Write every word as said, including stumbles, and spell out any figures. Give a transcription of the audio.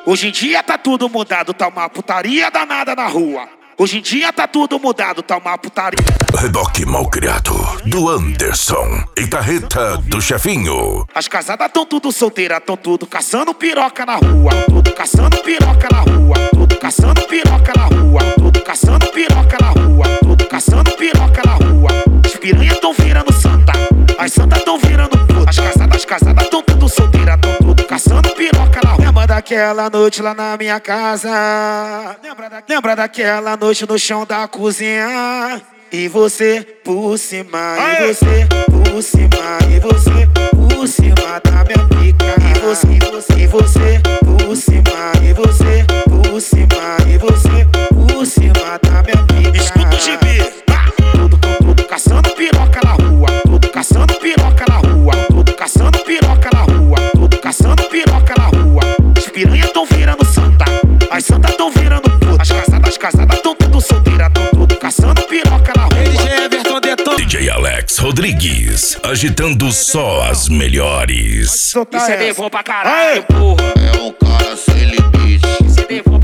Hoje em dia tá tudo mudado, tá uma putaria danada na rua. Hoje em dia tá tudo mudado, tá uma putaria. Reboque Malcriado, do Anderson e Carreta do Chefinho. As casadas tão tudo solteiras, tão tudo caçando piroca na rua. Tudo caçando piroca na rua. Tudo caçando piroca na rua. Tudo caçando piroca na rua. Tudo caçando piroca na rua. As piranhas tão virando santa, as santas tão virando puta. As casadas, as casadas tão tudo solteiras, tão tudo caçando piroca na rua. Lembra daquela noite lá na minha casa? Lembra, da... Lembra daquela noite no chão da cozinha? E você por cima, Aê! E você por cima, e você por cima da minha pica. E você, e você, e você por cima, e você por cima, e você por cima da minha pica. Escuta o G B. Tudo, tudo caçando piroca na rua. Tudo caçando piroca na rua. Tudo caçando piroca na rua. Tudo caçando piroca na rua. As piranhas tão virando santa, as santas tão virando puta. As casadas, as casadas tão tudo solteiras, tão tudo caçando piroca na rua. D J Alex Rodrigues, agitando só as melhores. Isso é bom pra caralho, porra. É o cara sem limite. Isso é bom